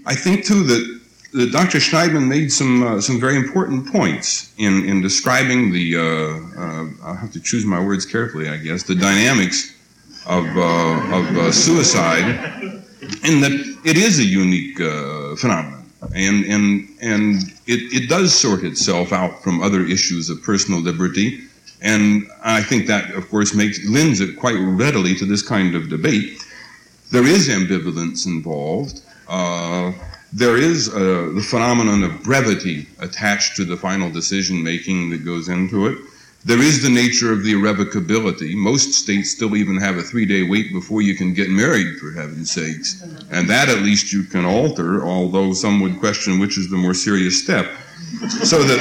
I think, too, that Dr. Schneidman made some very important points in describing the, I'll have to choose my words carefully, I guess, the dynamics of suicide, in that it is a unique phenomenon, and it does sort itself out from other issues of personal liberty, and I think that, of course, lends it quite readily to this kind of debate. There is ambivalence involved. There is the phenomenon of brevity attached to the final decision-making that goes into it. There is the nature of the irrevocability. Most states still even have a 3-day wait before you can get married, for heaven's sakes. And that at least you can alter, although some would question which is the more serious step. So that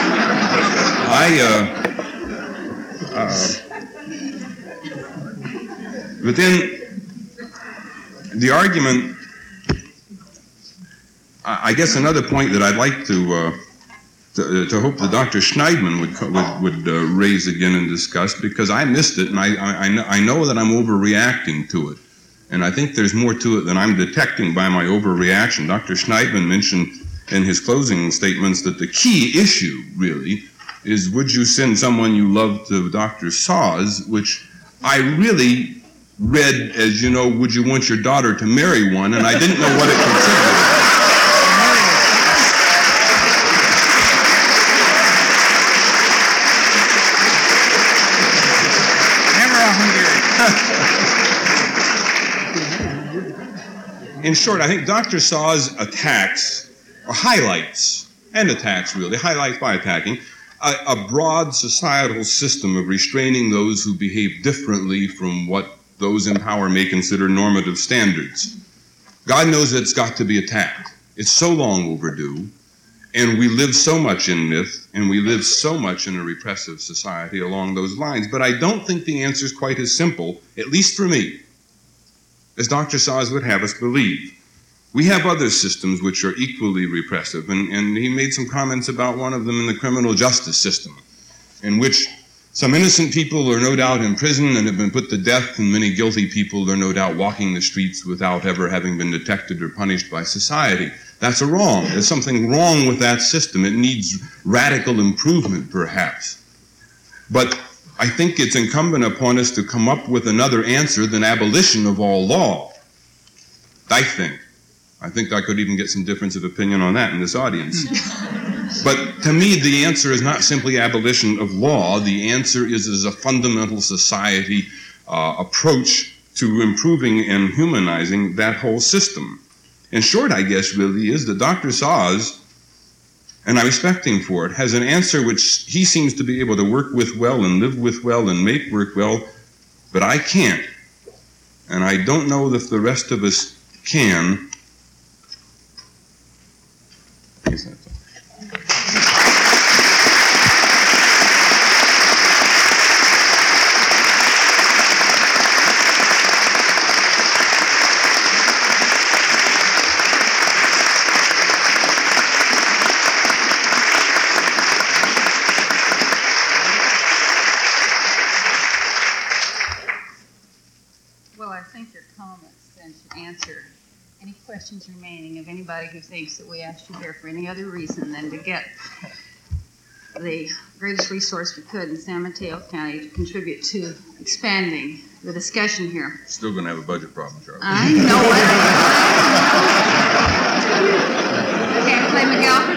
but then the argument, I guess another point that I'd like to hope that Dr. Schneidman would raise again and discuss, because I missed it, and I know that I'm overreacting to it, and I think there's more to it than I'm detecting by my overreaction. Dr. Schneidman mentioned in his closing statements that the key issue, really, is would you send someone you love to Dr. Saws, which I really read as, you know, would you want your daughter to marry one, and I didn't know what it considered. In short, I think Dr. Saws attacks, or highlights by attacking, a broad societal system of restraining those who behave differently from what those in power may consider normative standards. God knows it's got to be attacked. It's so long overdue, and we live so much in myth, and we live so much in a repressive society along those lines, but I don't think the answer is quite as simple, at least for me, as Dr. Saws would have us believe. We have other systems which are equally repressive, and he made some comments about one of them in the criminal justice system, in which some innocent people are no doubt in prison and have been put to death, and many guilty people are no doubt walking the streets without ever having been detected or punished by society. That's a wrong. There's something wrong with that system. It needs radical improvement, perhaps. But I think it's incumbent upon us to come up with another answer than abolition of all law. I think I could even get some difference of opinion on that in this audience. But to me, the answer is not simply abolition of law. The answer is a fundamental society approach to improving and humanizing that whole system. In short, I guess, really, is that Dr. Saws, and I respect him for it, has an answer which he seems to be able to work with well and live with well and make work well, but I can't. And I don't know if the rest of us can. Well, I think your comments then should answer any questions remaining of anybody who thinks that we asked you here for any other reason than to get the greatest resource we could in San Mateo County to contribute to expanding the discussion here. Still going to have a budget problem, Charlie. I know it. Can't play Miguel for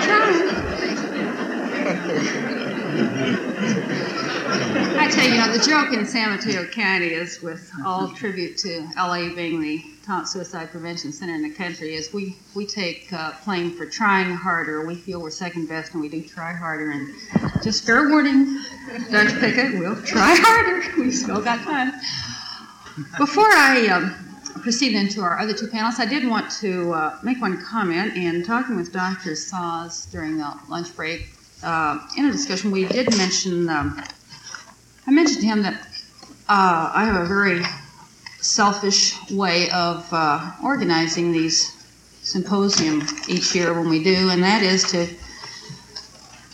trying. I tell you, the joke in San Mateo County is, with all tribute to LA being the top suicide prevention center in the country, is we take blame for trying harder. We feel we're second best, and we do try harder. And just fair warning, Judge Pickett, we'll try harder. We've still got time. Before I proceed into our other two panels, I did want to make one comment. In talking with Dr. Saws during the lunch break, in a discussion, we did mention, I mentioned to him that I have a very selfish way of organizing these symposium each year when we do, and that is to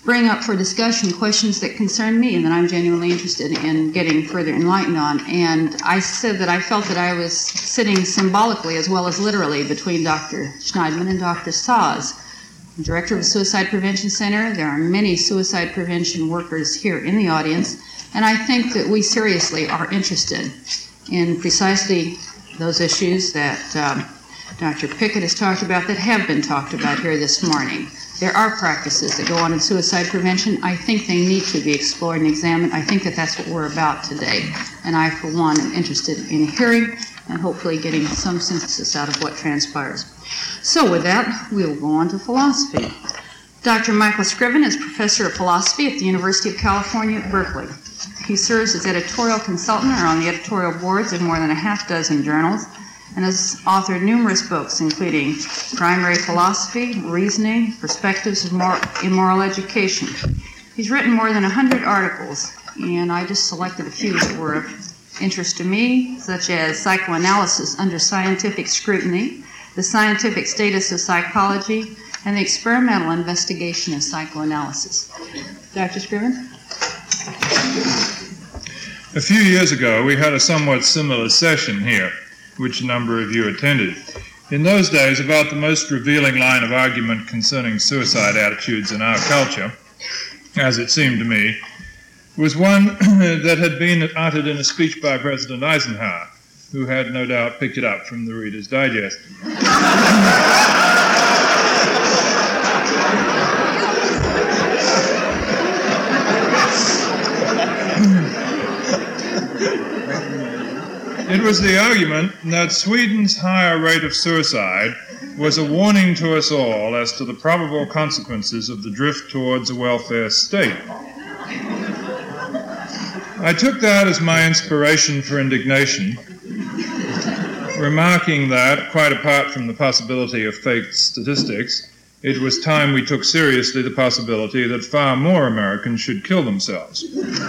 bring up for discussion questions that concern me and that I'm genuinely interested in getting further enlightened on. And I said that I felt that I was sitting symbolically as well as literally between Dr. Schneidman and Dr. Saz. I'm director of the Suicide Prevention Center. There are many suicide prevention workers here in the audience, and I think that we seriously are interested in precisely those issues that Dr. Pickett has talked about, that have been talked about here this morning. There are practices that go on in suicide prevention. I think they need to be explored and examined. I think that that's what we're about today. And I, for one, am interested in hearing and hopefully getting some synthesis out of what transpires. So with that, we'll go on to philosophy. Dr. Michael Scriven is professor of philosophy at the University of California at Berkeley. He serves as editorial consultant or on the editorial boards of more than a half dozen journals, and has authored numerous books, including Primary Philosophy, Reasoning, Perspectives of Immoral Education. He's written more than 100 articles, and I just selected a few that were of interest to me, such as Psychoanalysis Under Scientific Scrutiny, The Scientific Status of Psychology, and The Experimental Investigation of Psychoanalysis. Dr. Scriven? A few years ago, we had a somewhat similar session here, which a number of you attended. In those days, about the most revealing line of argument concerning suicide attitudes in our culture, as it seemed to me, was one that had been uttered in a speech by President Eisenhower, who had no doubt picked it up from the Reader's Digest. It was the argument that Sweden's higher rate of suicide was a warning to us all as to the probable consequences of the drift towards a welfare state. I took that as my inspiration for indignation, remarking that, quite apart from the possibility of fake statistics, it was time we took seriously the possibility that far more Americans should kill themselves.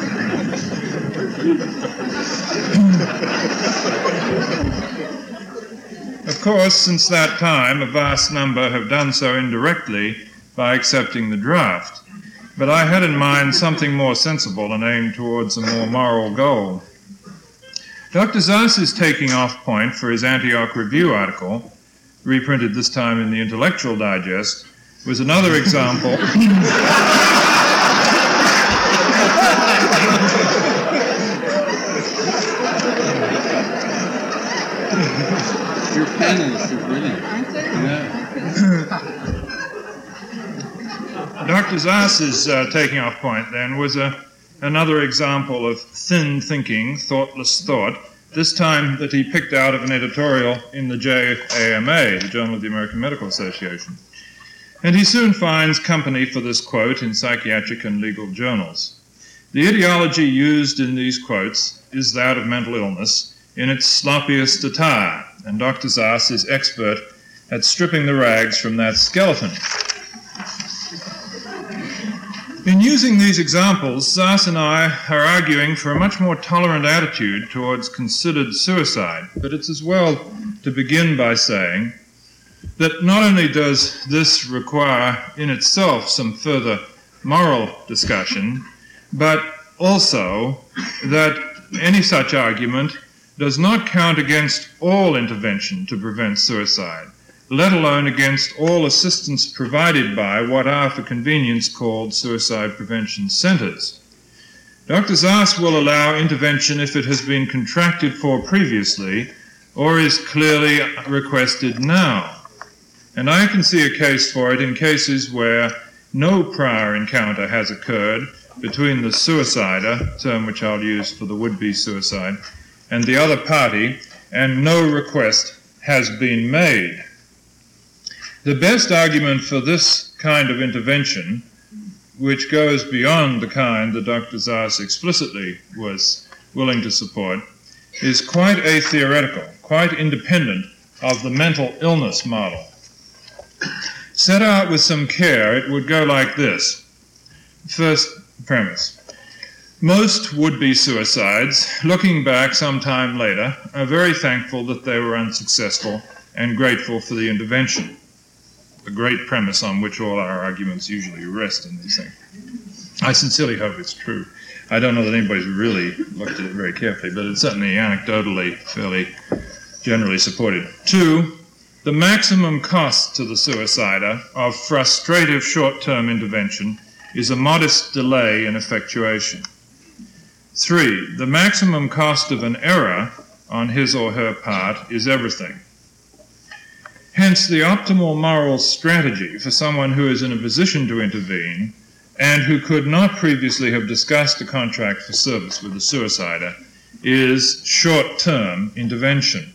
Of course, since that time, a vast number have done so indirectly by accepting the draft. But I had in mind something more sensible and aimed towards a more moral goal. Dr. Szasz' taking off point for his Antioch Review article, reprinted this time in the Intellectual Digest, was another example. Your panelists are brilliant. Yeah. Dr. Szasz' taking off point, then, was another example of thin thinking, thoughtless thought, this time that he picked out of an editorial in the JAMA, the Journal of the American Medical Association. And he soon finds company for this quote in psychiatric and legal journals. The ideology used in these quotes is that of mental illness in its sloppiest attire, and Dr. Szasz is expert at stripping the rags from that skeleton. In using these examples, Szasz and I are arguing for a much more tolerant attitude towards considered suicide, but it's as well to begin by saying that not only does this require in itself some further moral discussion, but also that any such argument does not count against all intervention to prevent suicide, let alone against all assistance provided by what are for convenience called suicide prevention centers. Dr. Szasz will allow intervention if it has been contracted for previously or is clearly requested now. And I can see a case for it in cases where no prior encounter has occurred between the suicider, term which I'll use for the would-be suicide, and the other party, and no request has been made. The best argument for this kind of intervention, which goes beyond the kind that Dr. Szasz explicitly was willing to support, is quite atheoretical, quite independent of the mental illness model. Set out with some care, it would go like this. First premise. Most would-be suicides, looking back some time later, are very thankful that they were unsuccessful and grateful for the intervention. the great premise on which all our arguments usually rest in these things. I sincerely hope it's true. I don't know that anybody's really looked at it very carefully, but it's certainly anecdotally fairly generally supported. 2, the maximum cost to the suicider of frustrative short-term intervention is a modest delay in effectuation. 3, the maximum cost of an error on his or her part is everything. Hence, the optimal moral strategy for someone who is in a position to intervene and who could not previously have discussed a contract for service with the suicider is short-term intervention.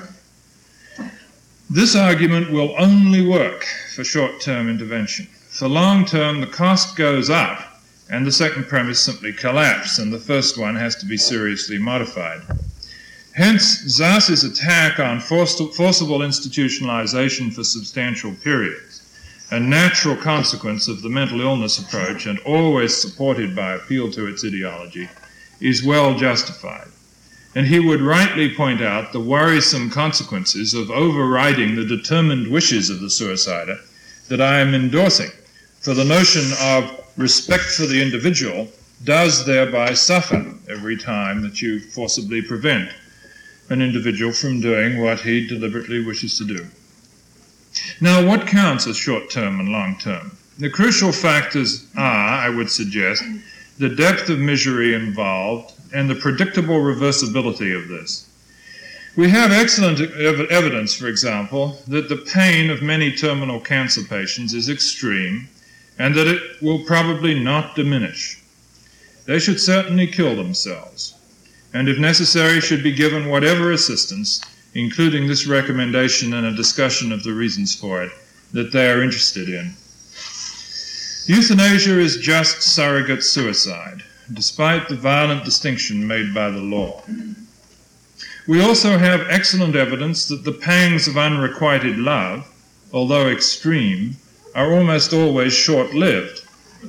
This argument will only work for short-term intervention. For long-term, the cost goes up and the second premise simply collapses, and the first one has to be seriously modified. Hence, Szass's attack on forcible institutionalization for substantial periods, a natural consequence of the mental illness approach and always supported by appeal to its ideology, is well justified. And he would rightly point out the worrisome consequences of overriding the determined wishes of the suicider that I am endorsing, for the notion of respect for the individual does thereby suffer every time that you forcibly prevent an individual from doing what he deliberately wishes to do. Now, what counts as short-term and long-term? The crucial factors are, I would suggest, the depth of misery involved and the predictable reversibility of this. We have excellent evidence, for example, that the pain of many terminal cancer patients is extreme and that it will probably not diminish. They should certainly kill themselves, and if necessary should be given whatever assistance, including this recommendation and a discussion of the reasons for it, that they are interested in. Euthanasia is just surrogate suicide, despite the violent distinction made by the law. We also have excellent evidence that the pangs of unrequited love, although extreme, are almost always short-lived.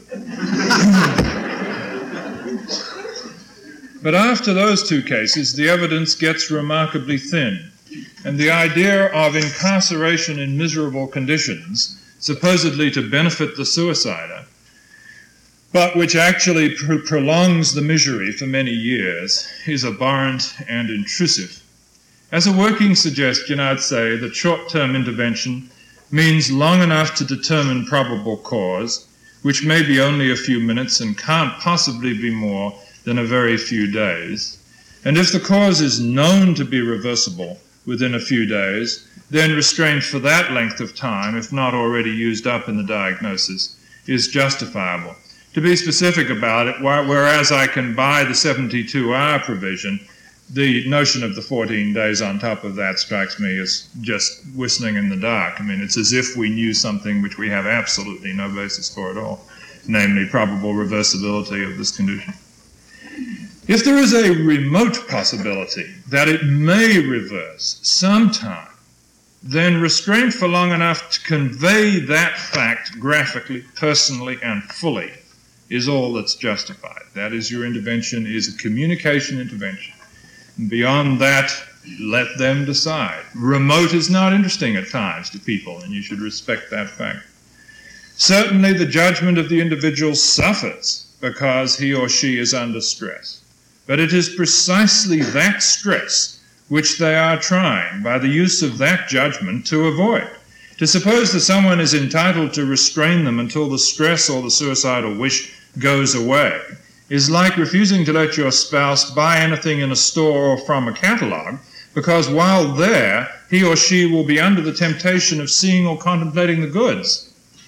But after those two cases, the evidence gets remarkably thin, and the idea of incarceration in miserable conditions, supposedly to benefit the suicider, but which actually prolongs the misery for many years, is abhorrent and intrusive. As a working suggestion, I'd say that short-term intervention means long enough to determine probable cause, which may be only a few minutes and can't possibly be more than a very few days. And if the cause is known to be reversible within a few days, then restraint for that length of time, if not already used up in the diagnosis, is justifiable. To be specific about it, whereas I can buy the 72-hour provision, the notion of the 14 days on top of that strikes me as just whistling in the dark. I mean, it's as if we knew something which we have absolutely no basis for at all, namely probable reversibility of this condition. If there is a remote possibility that it may reverse sometime, then restraint for long enough to convey that fact graphically, personally, and fully is all that's justified. That is, your intervention is a communication intervention. And beyond that, let them decide. Remote is not interesting at times to people, and you should respect that fact. Certainly, the judgment of the individual suffers because he or she is under stress. But it is precisely that stress which they are trying, by the use of that judgment, to avoid. To suppose that someone is entitled to restrain them until the stress or the suicidal wish goes away is like refusing to let your spouse buy anything in a store or from a catalog, because while there, he or she will be under the temptation of seeing or contemplating the goods.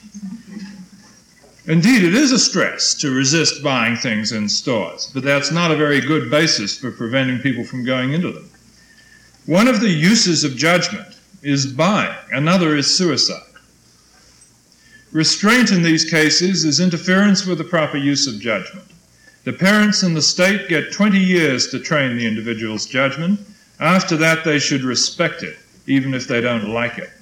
Indeed, it is a stress to resist buying things in stores, but that's not a very good basis for preventing people from going into them. One of the uses of judgment is buying, another is suicide. Restraint in these cases is interference with the proper use of judgment. The parents and the state get 20 years to train the individual's judgment. After that, they should respect it, even if they don't like it.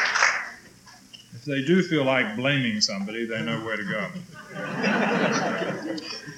If they do feel like blaming somebody, they know where to go.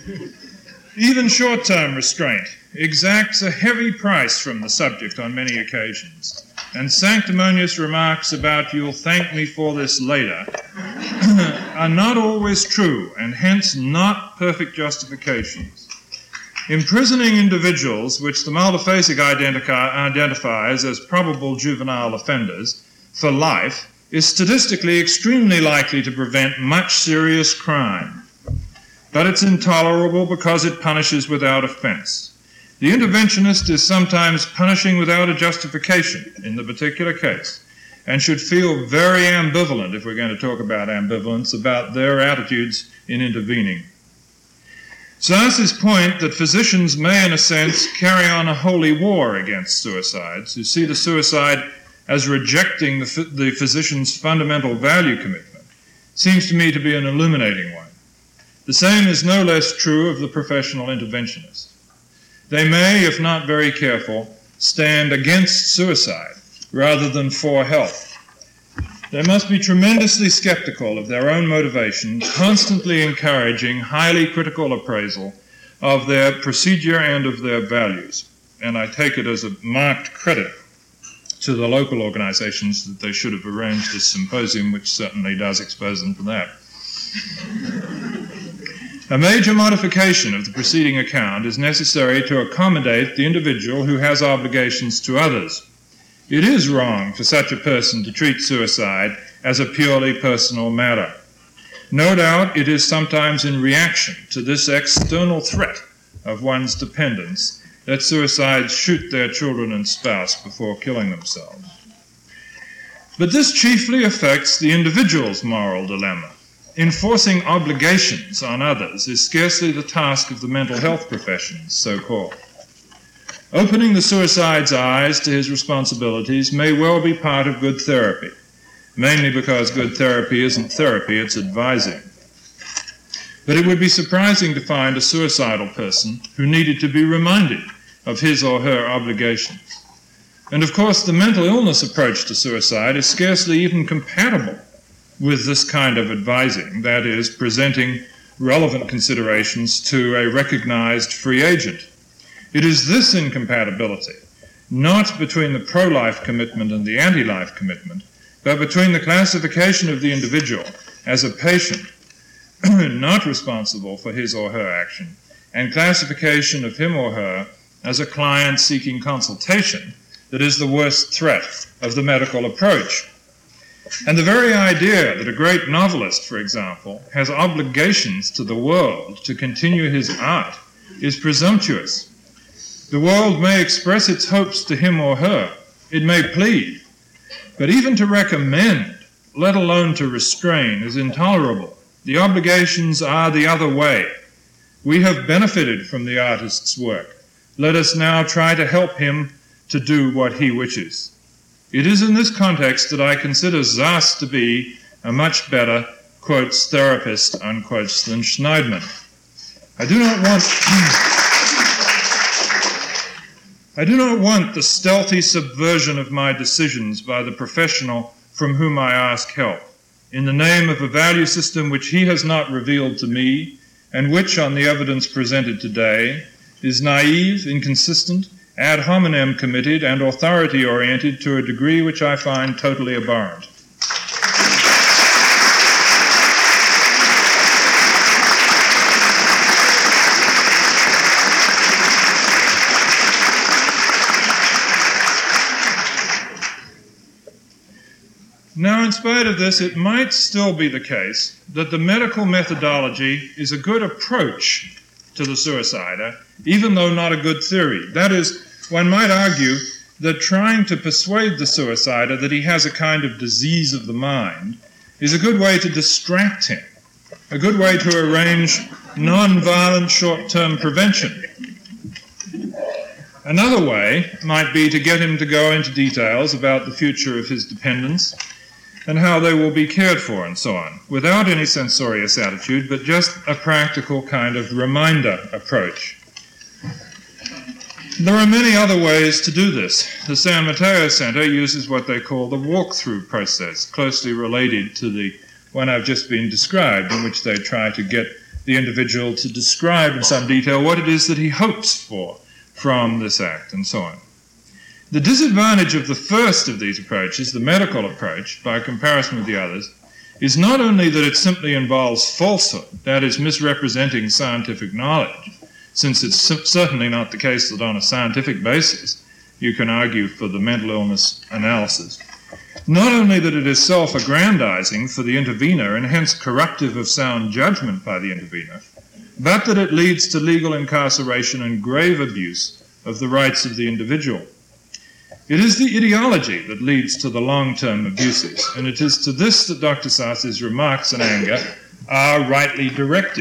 Even short-term restraint exacts a heavy price from the subject on many occasions, and sanctimonious remarks about "you'll thank me for this later" are not always true, and hence not perfect justifications. Imprisoning individuals, which the Multiphysic identifies as probable juvenile offenders, for life, is statistically extremely likely to prevent much serious crime. But it's intolerable because it punishes without offense. The interventionist is sometimes punishing without a justification in the particular case, and should feel very ambivalent, if we're going to talk about ambivalence, about their attitudes in intervening. Sass's point that physicians may, in a sense, carry on a holy war against suicides, who see the suicide as rejecting the physician's fundamental value commitment, seems to me to be an illuminating one. The same is no less true of the professional interventionist. They may, if not very careful, stand against suicide rather than for health. They must be tremendously skeptical of their own motivations, constantly encouraging highly critical appraisal of their procedure and of their values. And I take it as a marked credit to the local organizations that they should have arranged this symposium, which certainly does expose them to that. A major modification of the preceding account is necessary to accommodate the individual who has obligations to others. It is wrong for such a person to treat suicide as a purely personal matter. No doubt it is sometimes in reaction to this external threat of one's dependents that suicides shoot their children and spouse before killing themselves. But this chiefly affects the individual's moral dilemma. Enforcing obligations on others is scarcely the task of the mental health professions, so-called. Opening the suicide's eyes to his responsibilities may well be part of good therapy, mainly because good therapy isn't therapy, it's advising. But it would be surprising to find a suicidal person who needed to be reminded of his or her obligations. And of course, the mental illness approach to suicide is scarcely even compatible with this kind of advising, that is, presenting relevant considerations to a recognized free agent. It is this incompatibility, not between the pro-life commitment and the anti-life commitment, but between the classification of the individual as a patient not responsible for his or her action, and classification of him or her as a client seeking consultation, that is the worst threat of the medical approach. And the very idea that a great novelist, for example, has obligations to the world to continue his art is presumptuous. The world may express its hopes to him or her, it may plead, but even to recommend, let alone to restrain, is intolerable. The obligations are the other way. We have benefited from the artist's work. Let us now try to help him to do what he wishes. It is in this context that I consider Sass to be a much better, quotes, therapist, unquotes, than Schneidman. I do not want the stealthy subversion of my decisions by the professional from whom I ask help, in the name of a value system which he has not revealed to me, and which, on the evidence presented today, is naive, inconsistent, ad hominem committed, and authority-oriented to a degree which I find totally abhorrent. Now, in spite of this, it might still be the case that the medical methodology is a good approach to the suicider, even though not a good theory. That is, one might argue that trying to persuade the suicider that he has a kind of disease of the mind is a good way to distract him, a good way to arrange non-violent short-term prevention. Another way might be to get him to go into details about the future of his dependents and how they will be cared for and so on, without any censorious attitude, but just a practical kind of reminder approach. There are many other ways to do this. The San Mateo Center uses what they call the walk-through process, closely related to the one I've just been described, in which they try to get the individual to describe in some detail what it is that he hopes for from this act, and so on. The disadvantage of the first of these approaches, the medical approach, by comparison with the others, is not only that it simply involves falsehood, that is, misrepresenting scientific knowledge, since it's certainly not the case that on a scientific basis you can argue for the mental illness analysis. Not only that it is self-aggrandizing for the intervener and hence corruptive of sound judgment by the intervener, but that it leads to legal incarceration and grave abuse of the rights of the individual. It is the ideology that leads to the long-term abuses, and it is to this that Dr. Szasz' remarks in anger are rightly directed.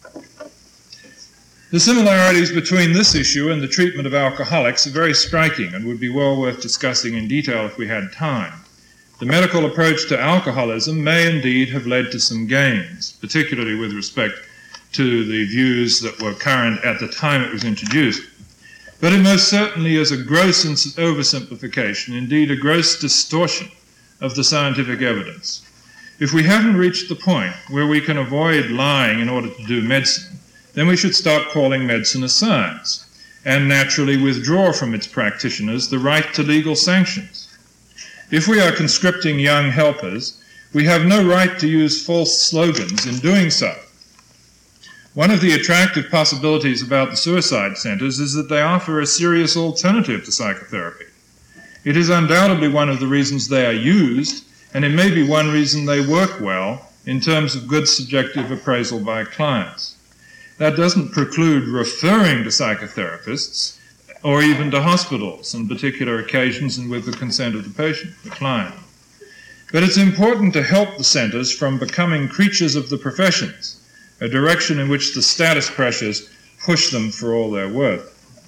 The similarities between this issue and the treatment of alcoholics are very striking and would be well worth discussing in detail if we had time. The medical approach to alcoholism may indeed have led to some gains, particularly with respect to the views that were current at the time it was introduced. But it most certainly is a gross oversimplification, indeed a gross distortion of the scientific evidence. If we haven't reached the point where we can avoid lying in order to do medicine, then we should stop calling medicine a science and naturally withdraw from its practitioners the right to legal sanctions. If we are conscripting young helpers, we have no right to use false slogans in doing so. One of the attractive possibilities about the suicide centers is that they offer a serious alternative to psychotherapy. It is undoubtedly one of the reasons they are used, and it may be one reason they work well in terms of good subjective appraisal by clients. That doesn't preclude referring to psychotherapists or even to hospitals on particular occasions and with the consent of the patient, the client. But it's important to help the centers from becoming creatures of the professions, a direction in which the status pressures push them for all they're worth.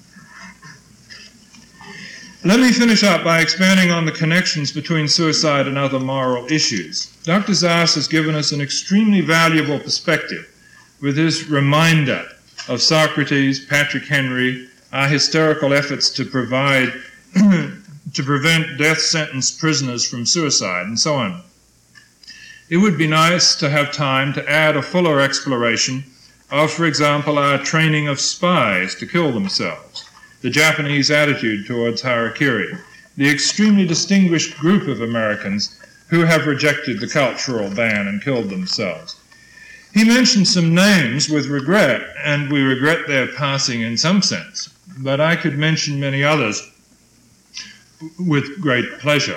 Let me finish up by expanding on the connections between suicide and other moral issues. Dr. Szasz has given us an extremely valuable perspective with his reminder of Socrates, Patrick Henry, our hysterical efforts to prevent death sentence prisoners from suicide, and so on. It would be nice to have time to add a fuller exploration of, for example, our training of spies to kill themselves, the Japanese attitude towards harakiri, the extremely distinguished group of Americans who have rejected the cultural ban and killed themselves. He mentioned some names with regret, and we regret their passing in some sense, but I could mention many others with great pleasure.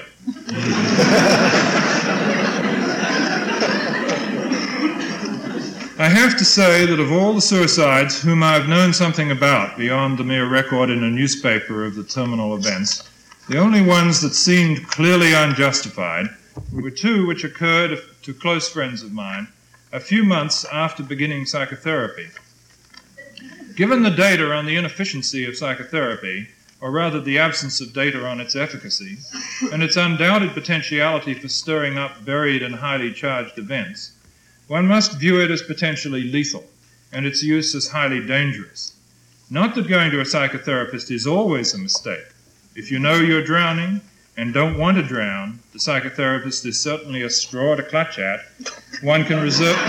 I have to say that of all the suicides whom I have known something about beyond the mere record in a newspaper of the terminal events, the only ones that seemed clearly unjustified were two which occurred to close friends of mine a few months after beginning psychotherapy. Given the data on the inefficiency of psychotherapy, or rather the absence of data on its efficacy, and its undoubted potentiality for stirring up buried and highly charged events, one must view it as potentially lethal, and its use as highly dangerous. Not that going to a psychotherapist is always a mistake. If you know you're drowning and don't want to drown, the psychotherapist is certainly a straw to clutch at. One can reserve...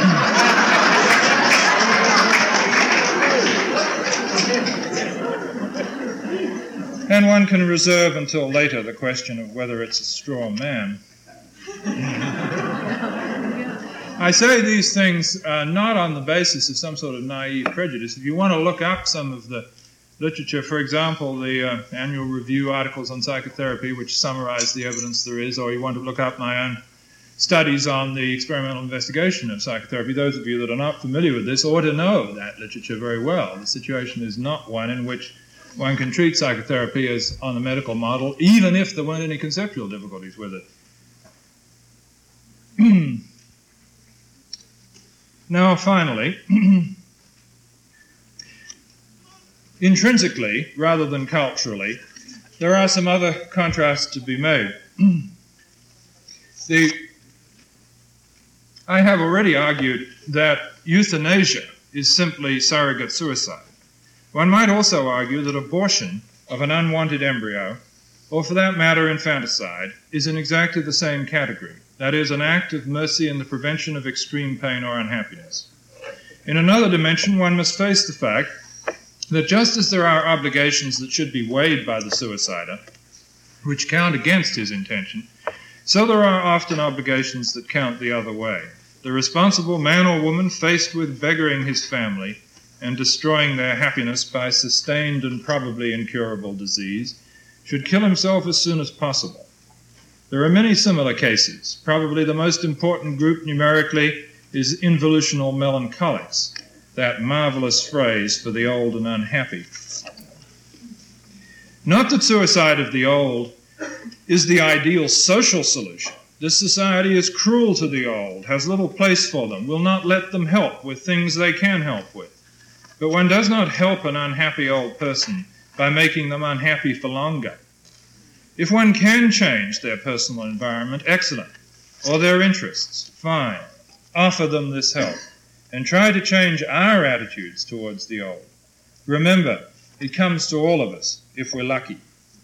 and one can reserve until later the question of whether it's a straw man. I say these things not on the basis of some sort of naive prejudice. If you want to look up some of the literature, for example, the annual review articles on psychotherapy, which summarize the evidence there is, or you want to look up my own studies on the experimental investigation of psychotherapy, those of you that are not familiar with this ought to know that literature very well. The situation is not one in which one can treat psychotherapy as on the medical model, even if there weren't any conceptual difficulties with it. Now, finally, intrinsically, rather than culturally, there are some other contrasts to be made. I have already argued that euthanasia is simply surrogate suicide. One might also argue that abortion of an unwanted embryo, or for that matter infanticide, is in exactly the same category. That is, an act of mercy in the prevention of extreme pain or unhappiness. In another dimension, one must face the fact that just as there are obligations that should be weighed by the suicider, which count against his intention, so there are often obligations that count the other way. The responsible man or woman faced with beggaring his family and destroying their happiness by sustained and probably incurable disease should kill himself as soon as possible. There are many similar cases. Probably the most important group numerically is involutional melancholics, that marvelous phrase for the old and unhappy. Not that suicide of the old is the ideal social solution. This society is cruel to the old, has little place for them, will not let them help with things they can help with. But one does not help an unhappy old person by making them unhappy for longer. If one can change their personal environment, excellent, or their interests, fine. Offer them this help, and try to change our attitudes towards the old. Remember, it comes to all of us, if we're lucky.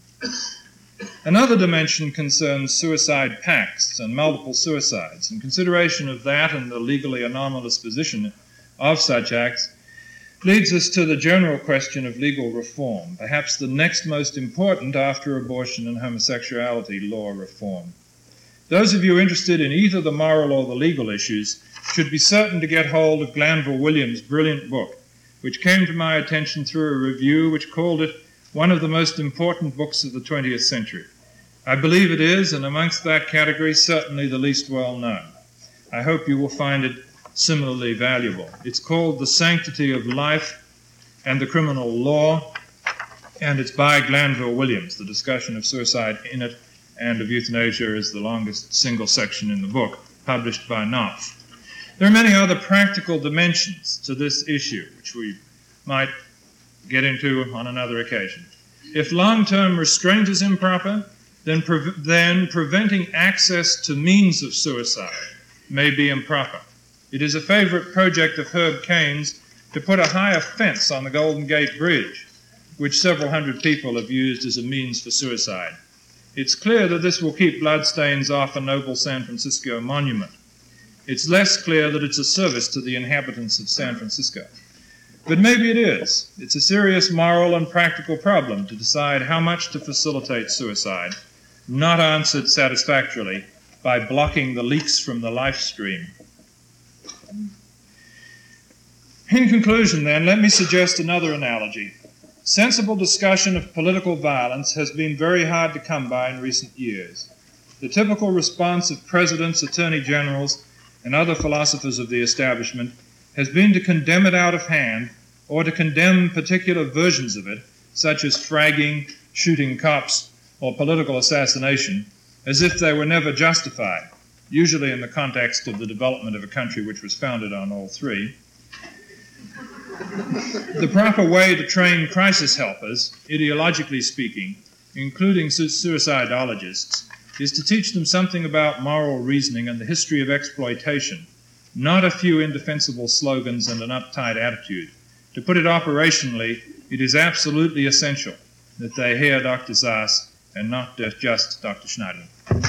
Another dimension concerns suicide pacts and multiple suicides, and consideration of that and the legally anomalous position of such acts leads us to the general question of legal reform, perhaps the next most important after abortion and homosexuality law reform. Those of you interested in either the moral or the legal issues should be certain to get hold of Glanville Williams' brilliant book, which came to my attention through a review which called it one of the most important books of the 20th century. I believe it is, and amongst that category, certainly the least well known. I hope you will find it similarly valuable. It's called The Sanctity of Life and the Criminal Law, and it's by Glanville Williams. The discussion of suicide in it and of euthanasia is the longest single section in the book, published by Knopf. There are many other practical dimensions to this issue, which we might get into on another occasion. If long-term restraint is improper, then preventing access to means of suicide may be improper. It is a favorite project of Herb Cain's to put a higher fence on the Golden Gate Bridge, which several hundred people have used as a means for suicide. It's clear that this will keep bloodstains off a noble San Francisco monument. It's less clear that it's a service to the inhabitants of San Francisco. But maybe it is. It's a serious moral and practical problem to decide how much to facilitate suicide, not answered satisfactorily by blocking the leaks from the life stream. In conclusion, then, let me suggest another analogy. Sensible discussion of political violence has been very hard to come by in recent years. The typical response of presidents, attorney generals, and other philosophers of the establishment has been to condemn it out of hand or to condemn particular versions of it, such as fragging, shooting cops, or political assassination, as if they were never justified, usually in the context of the development of a country which was founded on all three. The proper way to train crisis helpers, ideologically speaking, including suicidologists, is to teach them something about moral reasoning and the history of exploitation, not a few indefensible slogans and an uptight attitude. To put it operationally, it is absolutely essential that they hear Dr. Sass and not just Dr. Schneiderlin.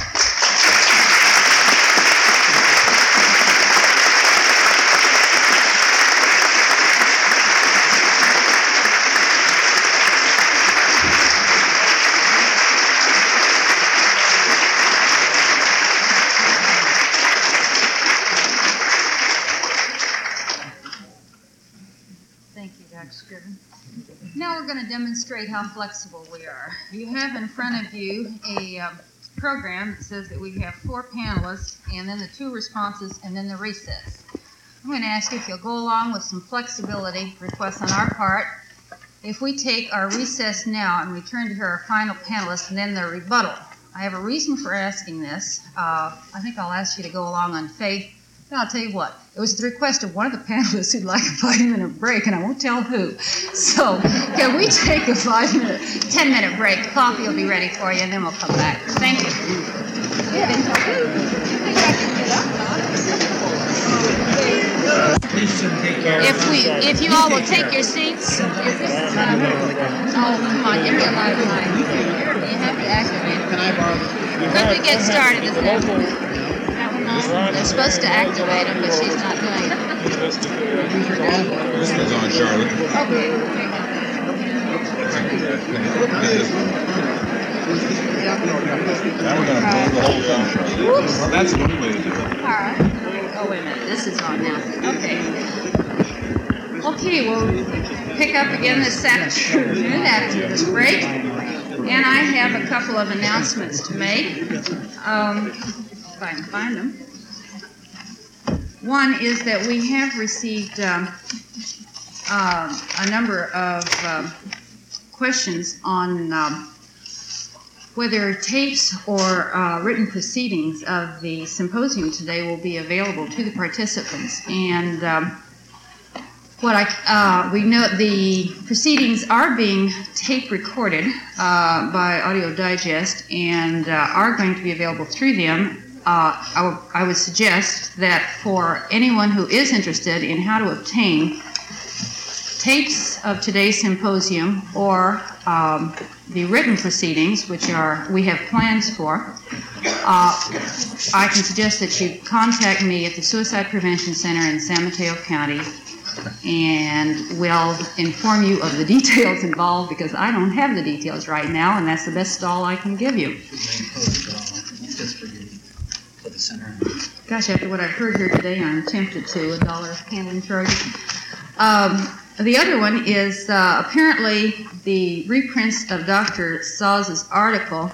Now we're going to demonstrate how flexible we are. You have in front of you a program that says that we have 4 panelists and then the 2 responses and then the recess. I'm going to ask you if you'll go along with some flexibility requests on our part. If we take our recess now and return to hear our final panelists and then their rebuttal. I have a reason for asking this. I think I'll ask you to go along on faith. And I'll tell you what, it was the request of one of the panelists who'd like a 5-minute break, and I won't tell who. So can we take a 10-minute break? Coffee will be ready for you, and then we'll come back. Thank you. If you all will take your seats. Oh, come on, give me a lifeline. You have to activate. Can I borrow this? Let me get started, isn't it? They're supposed to activate them, but she's not doing it. This one's on, Charlotte. Okay. Now we're going to blow the whole thing, Charlotte. Well, that's one way to do it. All right. Oh, wait a minute. This is on now. Okay. Okay, we'll pick up again this afternoon after this break. And I have a couple of announcements to make, if I can find them. One is that we have received a number of questions on whether tapes or written proceedings of the symposium today will be available to the participants. And we know the proceedings are being tape recorded by Audio Digest and are going to be available through them. I would suggest that for anyone who is interested in how to obtain tapes of today's symposium or the written proceedings, which we have plans for, I can suggest that you contact me at the Suicide Prevention Center in San Mateo County, and we'll inform you of the details involved, because I don't have the details right now, and that's the best stall I can give you. Just for the center. Gosh, after what I've heard here today, I'm tempted to $1 handling charges. The other one is apparently the reprints of Dr. Saw's article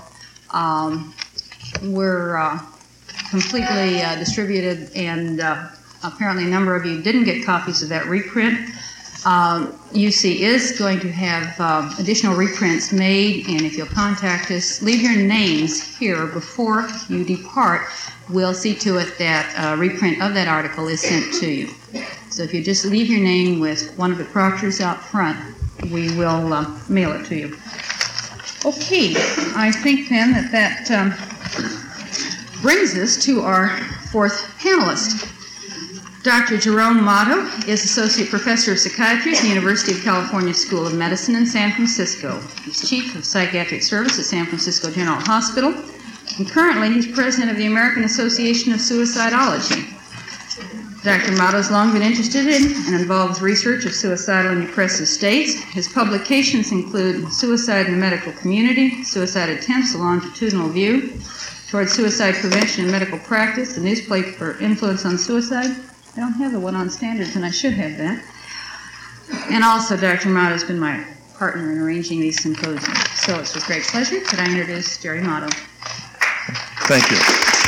were completely distributed, and apparently a number of you didn't get copies of that reprint. UC is going to have additional reprints made, and if you'll contact us, leave your names here before you depart. We'll see to it that a reprint of that article is sent to you. So if you just leave your name with one of the proctors out front, we will mail it to you. Okay, I think then that brings us to our fourth panelist. Dr. Jerome Mato is Associate Professor of Psychiatry at the University of California School of Medicine in San Francisco. He's Chief of Psychiatric Service at San Francisco General Hospital, and currently he's President of the American Association of Suicidology. Dr. Mato has long been interested in and involved with research of suicidal and depressive states. His publications include Suicide in the Medical Community, Suicide Attempts, A Longitudinal View, Towards Suicide Prevention in Medical Practice, the newspaper Influence on Suicide. I don't have the one on standards, and I should have that. And also, Dr. Mato has been my partner in arranging these symposiums. So it's with great pleasure that I introduce Jerry Mato. Thank you.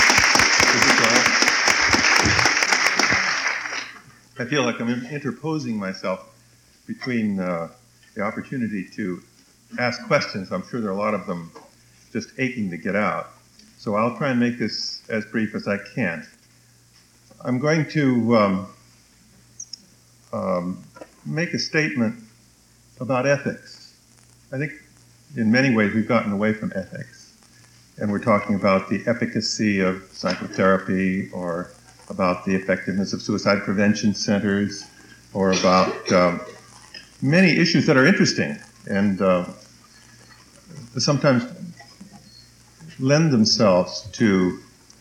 I feel like I'm interposing myself between the opportunity to ask questions. I'm sure there are a lot of them just aching to get out. So I'll try and make this as brief as I can. I'm going to make a statement about ethics. I think in many ways we've gotten away from ethics, and we're talking about the efficacy of psychotherapy, or about the effectiveness of suicide prevention centers, or about many issues that are interesting and sometimes lend themselves to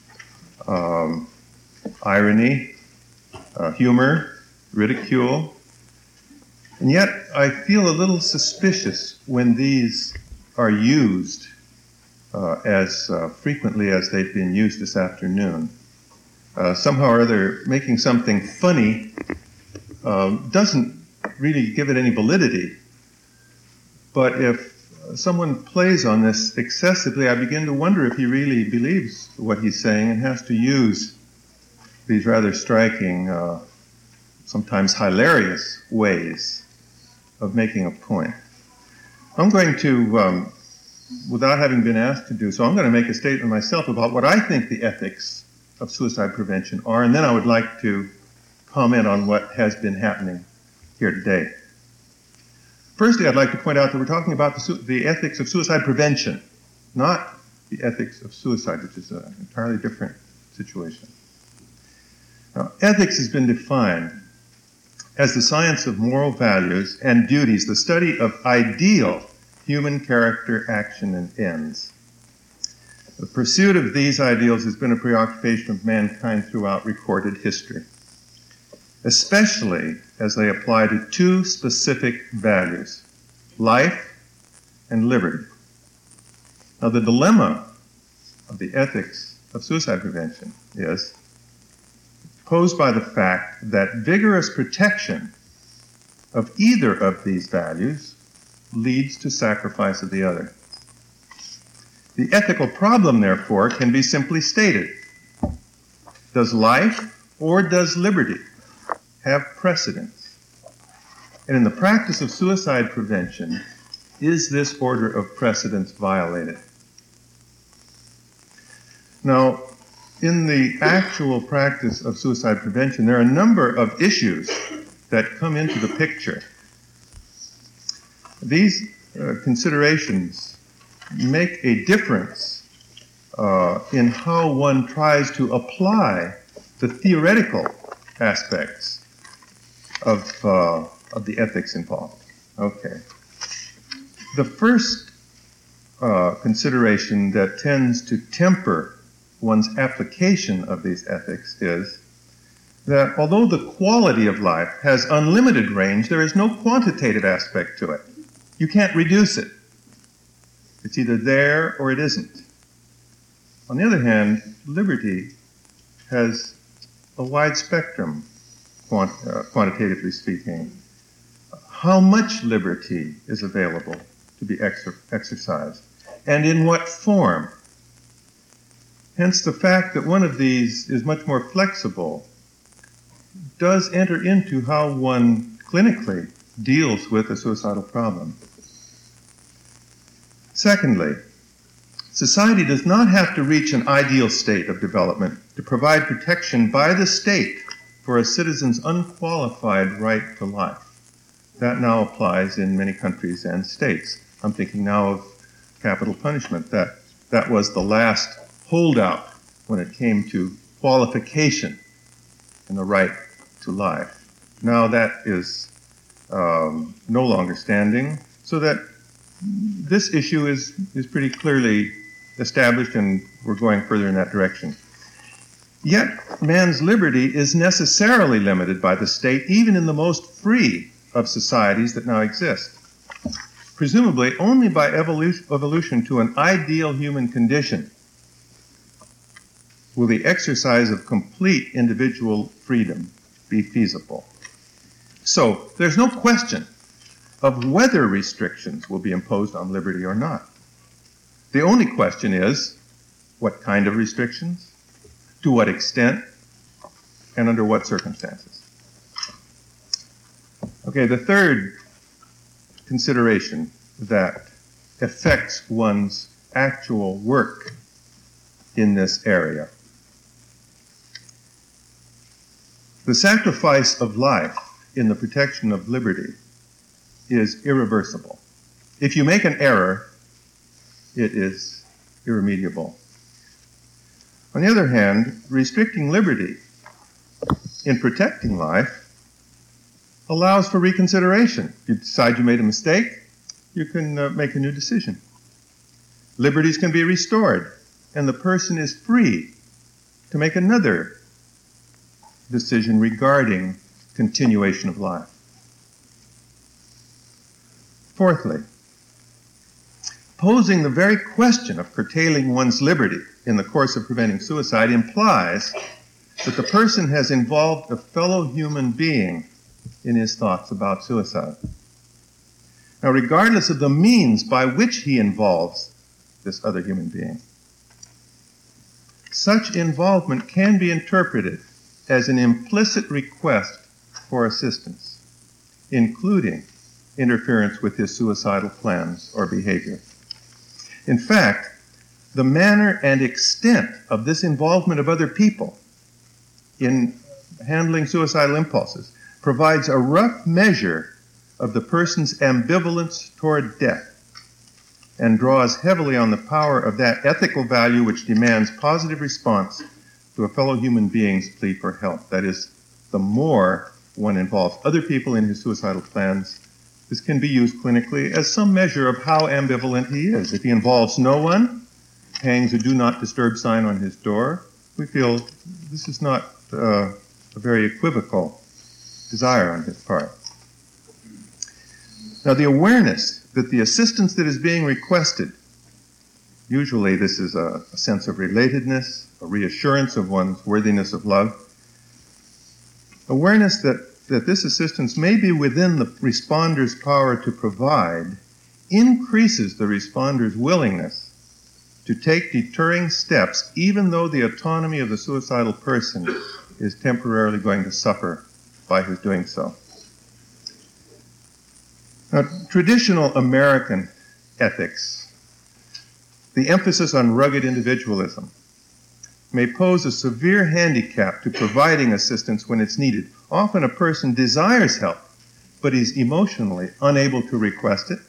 irony, humor, ridicule. And yet I feel a little suspicious when these are used as frequently as they've been used this afternoon. Somehow or other, making something funny doesn't really give it any validity. But if someone plays on this excessively, I begin to wonder if he really believes what he's saying and has to use these rather striking, sometimes hilarious ways of making a point. I'm going to, without having been asked to do so, I'm going to make a statement myself about what I think the ethics of suicide prevention are, and then I would like to comment on what has been happening here today. Firstly, I'd like to point out that we're talking about the ethics of suicide prevention, not the ethics of suicide, which is an entirely different situation. Now, ethics has been defined as the science of moral values and duties, the study of ideal human character, action, and ends. The pursuit of these ideals has been a preoccupation of mankind throughout recorded history, especially as they apply to two specific values, life and liberty. Now, the dilemma of the ethics of suicide prevention is posed by the fact that vigorous protection of either of these values leads to sacrifice of the other. The ethical problem, therefore, can be simply stated. Does life or does liberty have precedence? And in the practice of suicide prevention, is this order of precedence violated? Now, in the actual practice of suicide prevention, there are a number of issues that come into the picture. These considerations make a difference in how one tries to apply the theoretical aspects of the ethics involved. Okay. The first consideration that tends to temper one's application of these ethics is that although the quality of life has unlimited range, there is no quantitative aspect to it. You can't reduce it. It's either there or it isn't. On the other hand, liberty has a wide spectrum, quantitatively speaking. How much liberty is available to be exercised, and in what form? Hence, the fact that one of these is much more flexible does enter into how one clinically deals with a suicidal problem. Secondly, society does not have to reach an ideal state of development to provide protection by the state for a citizen's unqualified right to life. That now applies in many countries and states. I'm thinking now of capital punishment. That was the last holdout when it came to qualification and the right to life. Now that is no longer standing, so that this issue is pretty clearly established, and we're going further in that direction. Yet, man's liberty is necessarily limited by the state, even in the most free of societies that now exist. Presumably, only by evolution to an ideal human condition will the exercise of complete individual freedom be feasible. So, there's no question of whether restrictions will be imposed on liberty or not. The only question is, what kind of restrictions, to what extent, and under what circumstances. Okay, the third consideration that affects one's actual work in this area. The sacrifice of life in the protection of liberty is irreversible. If you make an error, it is irremediable. On the other hand, restricting liberty in protecting life allows for reconsideration. If you decide you made a mistake, you can make a new decision. Liberties can be restored, and the person is free to make another decision regarding continuation of life. Fourthly, posing the very question of curtailing one's liberty in the course of preventing suicide implies that the person has involved a fellow human being in his thoughts about suicide. Now, regardless of the means by which he involves this other human being, such involvement can be interpreted as an implicit request for assistance, including interference with his suicidal plans or behavior. In fact, the manner and extent of this involvement of other people in handling suicidal impulses provides a rough measure of the person's ambivalence toward death and draws heavily on the power of that ethical value which demands positive response to a fellow human being's plea for help. That is, the more one involves other people in his suicidal plans, this can be used clinically as some measure of how ambivalent he is. If he involves no one, hangs a do not disturb sign on his door, we feel this is not a very equivocal desire on his part. Now, the awareness that the assistance that is being requested, usually this is a sense of relatedness, a reassurance of one's worthiness of love, awareness that this assistance may be within the responder's power to provide increases the responder's willingness to take deterring steps, even though the autonomy of the suicidal person is temporarily going to suffer by his doing so. Now, traditional American ethics, the emphasis on rugged individualism, may pose a severe handicap to providing assistance when it's needed. Often a person desires help, but he's emotionally unable to request it.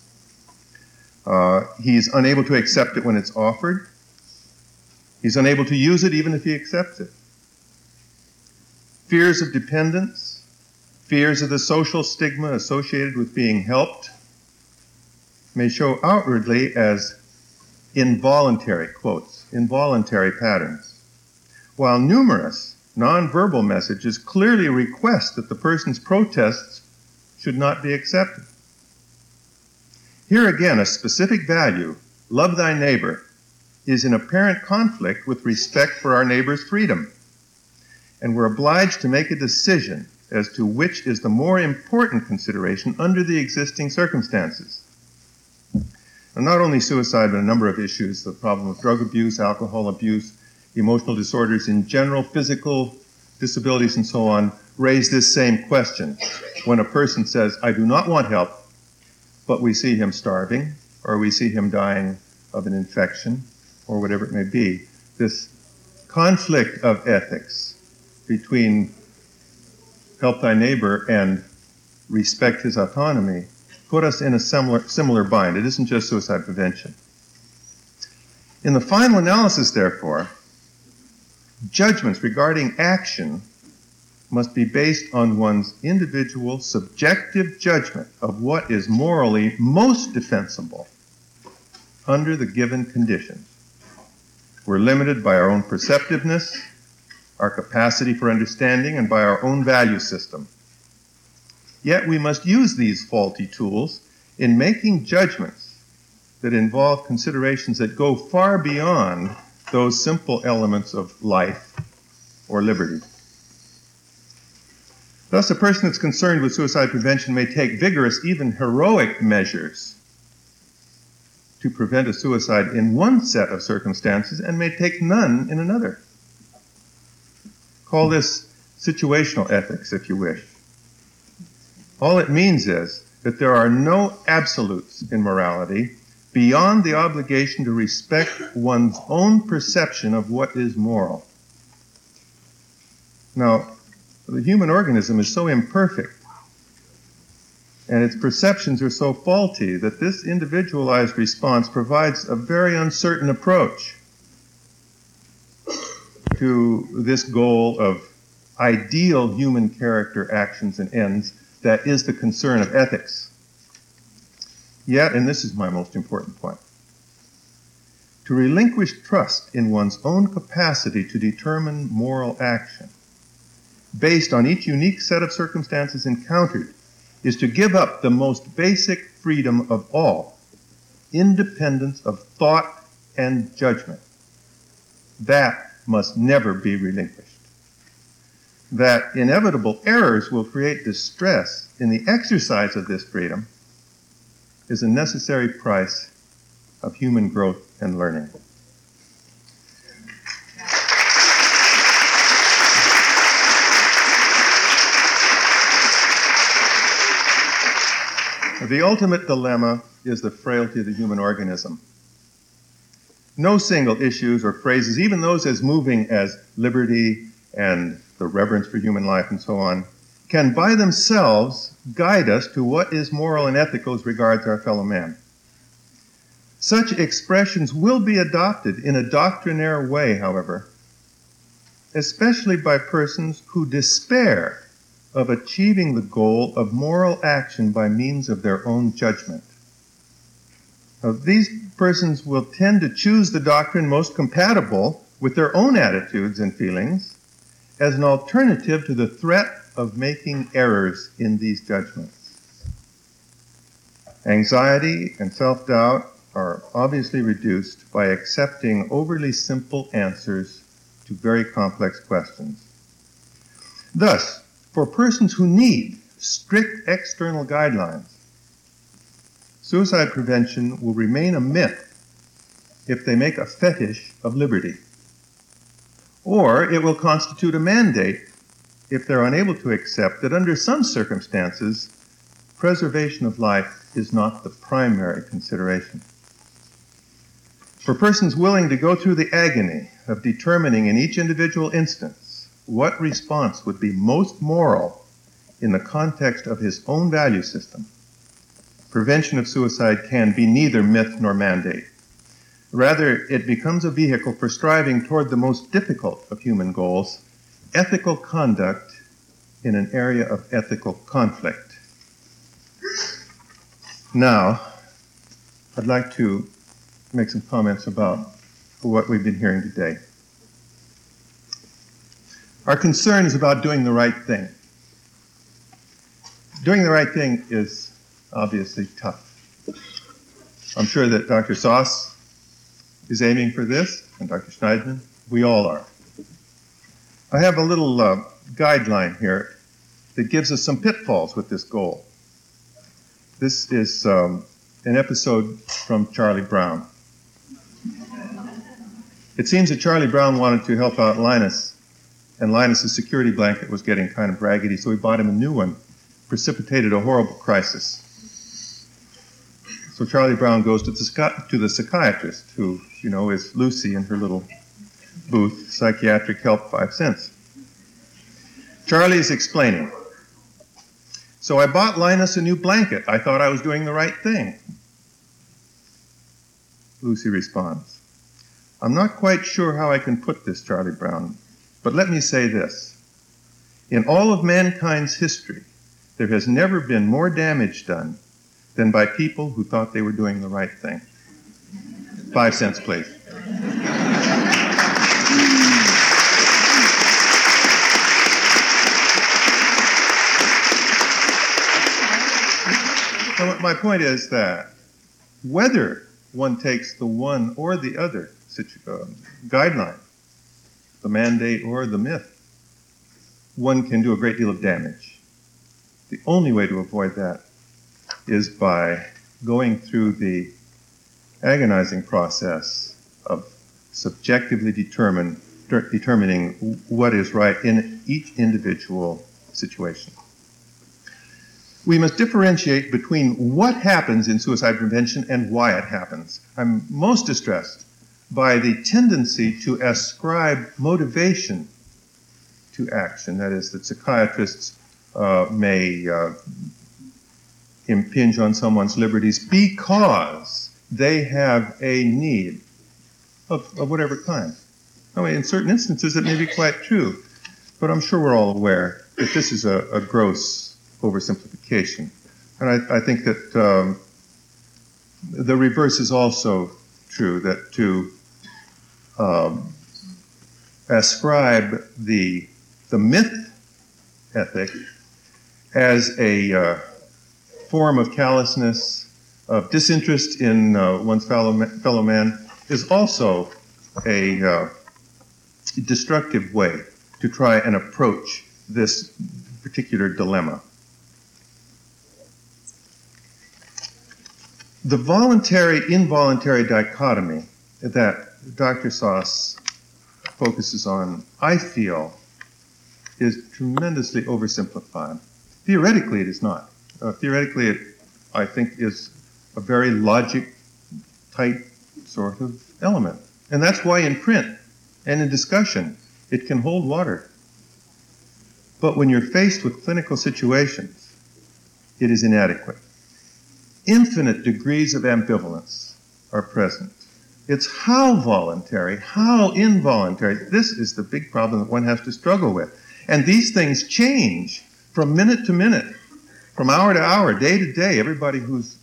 He's unable to accept it when it's offered. He's unable to use it even if he accepts it. Fears of dependence, fears of the social stigma associated with being helped may show outwardly as involuntary, quotes, involuntary patterns, while numerous nonverbal messages clearly request that the person's protests should not be accepted. Here again, a specific value, love thy neighbor, is in apparent conflict with respect for our neighbor's freedom, and we're obliged to make a decision as to which is the more important consideration under the existing circumstances. And not only suicide, but a number of issues, the problem of drug abuse, alcohol abuse, emotional disorders in general, physical disabilities and so on, raise this same question. When a person says, I do not want help, but we see him starving, or we see him dying of an infection, or whatever it may be, this conflict of ethics between help thy neighbor and respect his autonomy put us in a similar bind. It isn't just suicide prevention. In the final analysis, therefore, judgments regarding action must be based on one's individual subjective judgment of what is morally most defensible under the given conditions. We're limited by our own perceptiveness, our capacity for understanding, and by our own value system. Yet we must use these faulty tools in making judgments that involve considerations that go far beyond those simple elements of life or liberty. Thus, a person that's concerned with suicide prevention may take vigorous, even heroic measures to prevent a suicide in one set of circumstances and may take none in another. Call this situational ethics, if you wish. All it means is that there are no absolutes in morality beyond the obligation to respect one's own perception of what is moral. Now, the human organism is so imperfect, and its perceptions are so faulty that this individualized response provides a very uncertain approach to this goal of ideal human character, actions, and ends that is the concern of ethics. Yet, and this is my most important point, to relinquish trust in one's own capacity to determine moral action based on each unique set of circumstances encountered is to give up the most basic freedom of all, independence of thought and judgment. That must never be relinquished. That inevitable errors will create distress in the exercise of this freedom is a necessary price of human growth and learning. The ultimate dilemma is the frailty of the human organism. No single issues or phrases, even those as moving as liberty and the reverence for human life and so on, can by themselves guide us to what is moral and ethical as regards our fellow man. Such expressions will be adopted in a doctrinaire way, however, especially by persons who despair of achieving the goal of moral action by means of their own judgment. Now, these persons will tend to choose the doctrine most compatible with their own attitudes and feelings as an alternative to the threat of making errors in these judgments. Anxiety and self-doubt are obviously reduced by accepting overly simple answers to very complex questions. Thus, for persons who need strict external guidelines, suicide prevention will remain a myth if they make a fetish of liberty. Or it will constitute a mandate if they're unable to accept that under some circumstances, preservation of life is not the primary consideration. For persons willing to go through the agony of determining in each individual instance what response would be most moral in the context of his own value system, prevention of suicide can be neither myth nor mandate. Rather, it becomes a vehicle for striving toward the most difficult of human goals, ethical conduct in an area of ethical conflict. Now, I'd like to make some comments about what we've been hearing today. Our concern is about doing the right thing. Doing the right thing is obviously tough. I'm sure that Dr. Sauce is aiming for this, and Dr. Schneidman, we all are. I have a little guideline here that gives us some pitfalls with this goal. This is an episode from Charlie Brown. It seems that Charlie Brown wanted to help out Linus, and Linus's security blanket was getting kind of raggedy, so he bought him a new one, precipitated a horrible crisis. So Charlie Brown goes to the psychiatrist, who, is Lucy in her little booth, psychiatric help 5 cents. Charlie is explaining. So I bought Linus a new blanket. I thought I was doing the right thing. Lucy responds, I'm not quite sure how I can put this, Charlie Brown, but let me say this. In all of mankind's history, there has never been more damage done than by people who thought they were doing the right thing. 5 cents, please. So my point is that whether one takes the one or the other guideline, the mandate or the myth, one can do a great deal of damage. The only way to avoid that is by going through the agonizing process of subjectively determining what is right in each individual situation. We must differentiate between what happens in suicide prevention and why it happens. I'm most distressed by the tendency to ascribe motivation to action. That is, that psychiatrists may impinge on someone's liberties because they have a need of whatever kind. I mean, in certain instances, it may be quite true, but I'm sure we're all aware that this is a gross oversimplification. And I think that the reverse is also true, that to ascribe the myth ethic as a form of callousness, of disinterest in one's fellow man, is also a destructive way to try and approach this particular dilemma. The voluntary-involuntary dichotomy that Dr. Sauce focuses on, I feel, is tremendously oversimplified. Theoretically, it is not. Theoretically, it, I think, is a very logic-type sort of element. And that's why in print and in discussion, it can hold water. But when you're faced with clinical situations, it is inadequate. Infinite degrees of ambivalence are present. It's how voluntary, how involuntary. This is the big problem that one has to struggle with. And these things change from minute to minute, from hour to hour, day to day. Everybody who's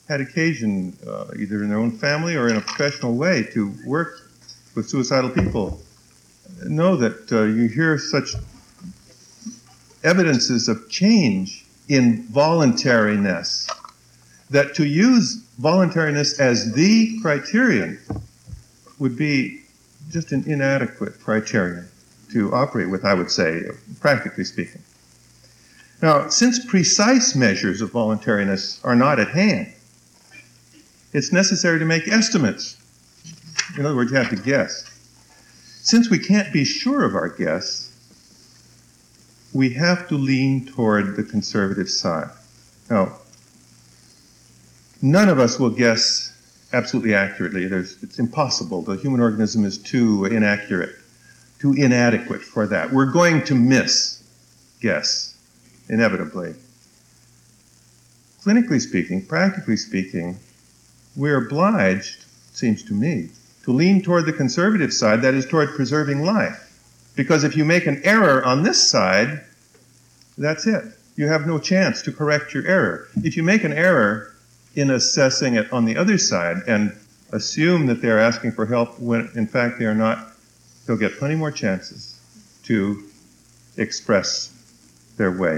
had occasion, either in their own family or in a professional way, to work with suicidal people know that you hear such evidences of change in voluntariness, that to use voluntariness as the criterion would be just an inadequate criterion to operate with, I would say, practically speaking. Now, since precise measures of voluntariness are not at hand, it's necessary to make estimates. In other words, you have to guess. Since we can't be sure of our guess, we have to lean toward the conservative side. Now, none of us will guess absolutely accurately. It's impossible. The human organism is too inaccurate, too inadequate for that. We're going to miss guess, inevitably. Clinically speaking, practically speaking, we're obliged, it seems to me, to lean toward the conservative side, that is, toward preserving life. Because if you make an error on this side, that's it. You have no chance to correct your error. If you make an error in assessing it on the other side and assume that they're asking for help when in fact they are not, they'll get plenty more chances to express their way.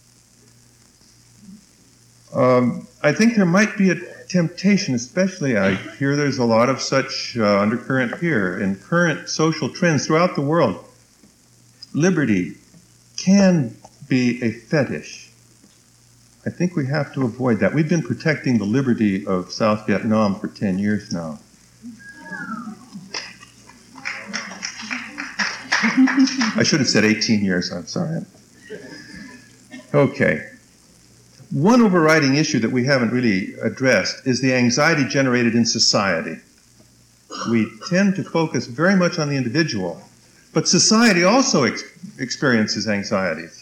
I think there might be a temptation, especially I hear there's a lot of such undercurrent here in current social trends throughout the world. Liberty can be a fetish. I think we have to avoid that. We've been protecting the liberty of South Vietnam for 10 years now. I should have said 18 years, I'm sorry. Okay. One overriding issue that we haven't really addressed is the anxiety generated in society. We tend to focus very much on the individual, but society also experiences anxieties.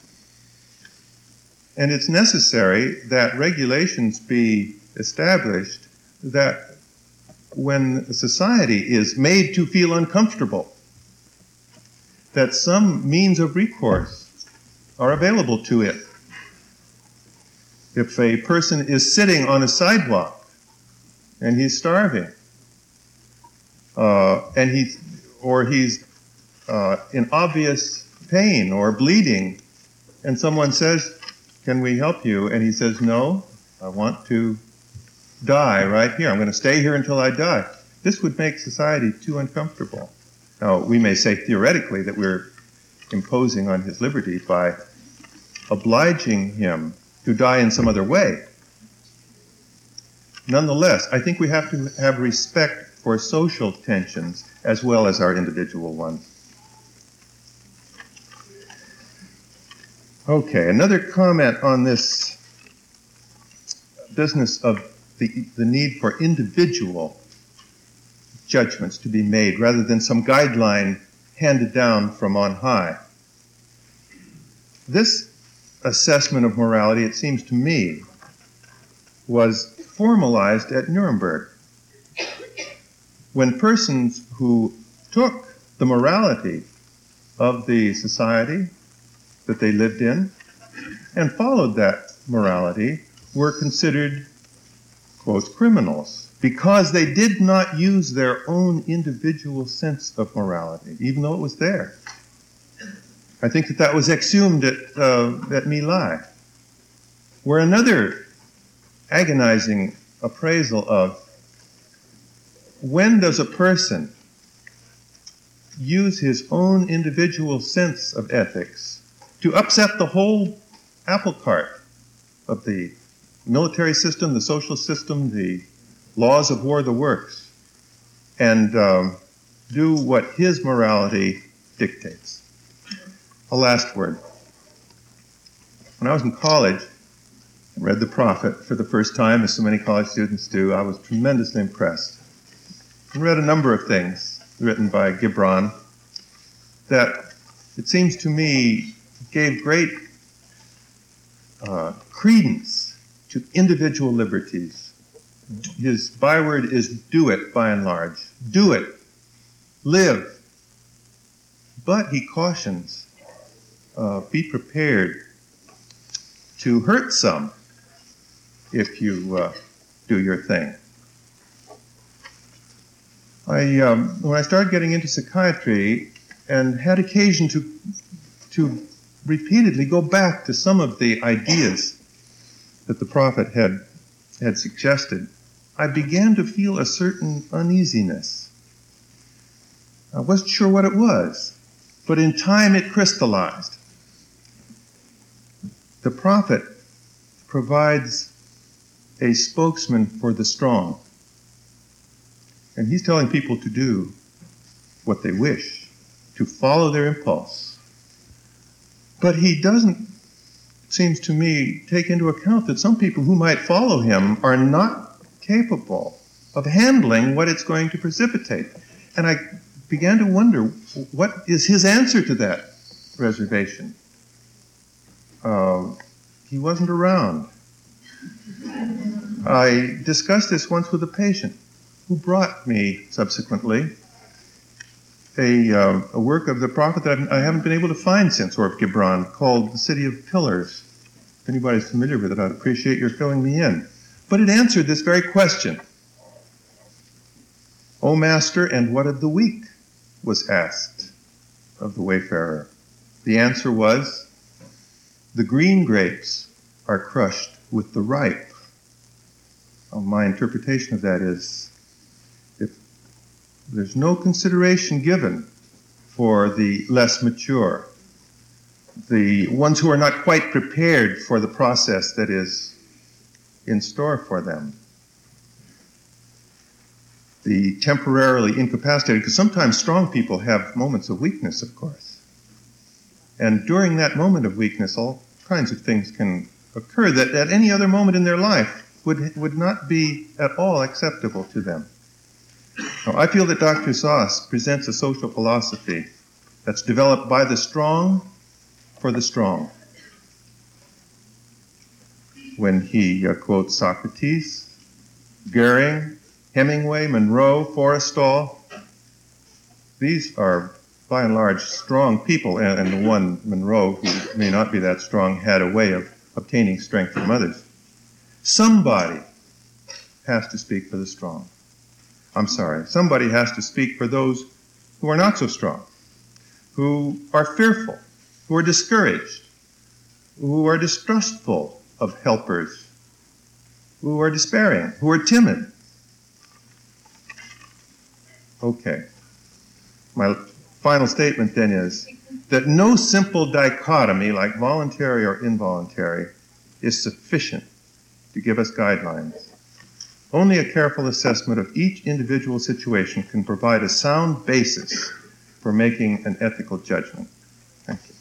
And it's necessary that regulations be established that when society is made to feel uncomfortable, that some means of recourse are available to it. If a person is sitting on a sidewalk and he's starving, he's in obvious pain or bleeding, and someone says, "Can we help you?" and he says, "No, I want to die right here. I'm going to stay here until I die." This would make society too uncomfortable. Now, we may say theoretically that we're imposing on his liberty by obliging him to die in some other way. Nonetheless, I think we have to have respect for social tensions as well as our individual ones. Okay, another comment on this business of the need for individual judgments to be made rather than some guideline handed down from on high. This assessment of morality, it seems to me, was formalized at Nuremberg, when persons who took the morality of the society that they lived in and followed that morality were considered, quote, criminals, because they did not use their own individual sense of morality, even though it was there. I think that was exhumed at My Lai, where another agonizing appraisal of when does a person use his own individual sense of ethics to upset the whole apple cart of the military system, the social system, the laws of war, the works, and do what his morality dictates. A last word. When I was in college, I read The Prophet for the first time, as so many college students do. I was tremendously impressed. I read a number of things written by Gibran that, it seems to me, gave great credence to individual liberties. His byword is do it, by and large. Do it. Live. But he cautions, be prepared to hurt some if you do your thing. When I started getting into psychiatry and had occasion to repeatedly go back to some of the ideas that the prophet had suggested, I began to feel a certain uneasiness. I wasn't sure what it was, but in time it crystallized. The prophet provides a spokesman for the strong. And he's telling people to do what they wish, to follow their impulse. But he doesn't, it seems to me, take into account that some people who might follow him are not capable of handling what it's going to precipitate. And I began to wonder, what is his answer to that reservation? He wasn't around. I discussed this once with a patient who brought me subsequently a work of the prophet that I haven't been able to find since Orb Gibran, called The City of Pillars. If anybody's familiar with it, I'd appreciate your filling me in. But it answered this very question. O Master, and what of the weak? Was asked of the wayfarer. The answer was, the green grapes are crushed with the ripe. Well, my interpretation of that is, if there's no consideration given for the less mature, the ones who are not quite prepared for the process that is in store for them, the temporarily incapacitated, because sometimes strong people have moments of weakness, of course. And during that moment of weakness, all kinds of things can occur that at any other moment in their life would not be at all acceptable to them. Now, I feel that Dr. Szasz presents a social philosophy that's developed by the strong for the strong. When he quotes Socrates, Goering, Hemingway, Monroe, Forrestal, these are by and large strong people, and the one, Monroe, who may not be that strong, had a way of obtaining strength from others. Somebody has to speak for the strong. Somebody has to speak for those who are not so strong, who are fearful, who are discouraged, who are distrustful of helpers, who are despairing, who are timid. Okay. My final statement then is that no simple dichotomy like voluntary or involuntary is sufficient to give us guidelines. Only a careful assessment of each individual situation can provide a sound basis for making an ethical judgment. Thank you.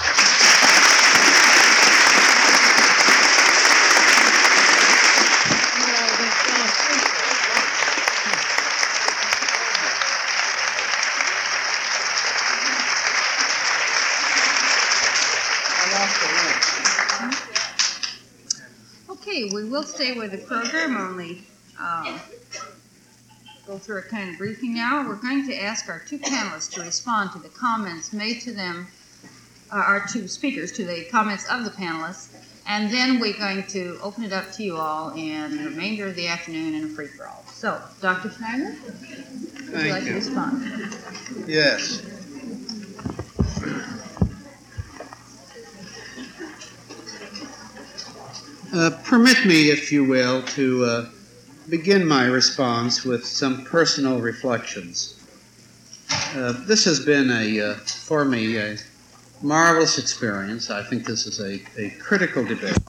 Okay, we will stay with the program, only go through a kind of briefing now. We're going to ask our two panelists to respond to the comments made to them, our two speakers, to the comments of the panelists, and then we're going to open it up to you all in the remainder of the afternoon in a free-for-all. So, Dr. Schneider, would you like to respond? Yes. Permit me, if you will, to begin my response with some personal reflections. This has been, for me, a marvelous experience. I think this is a critical debate.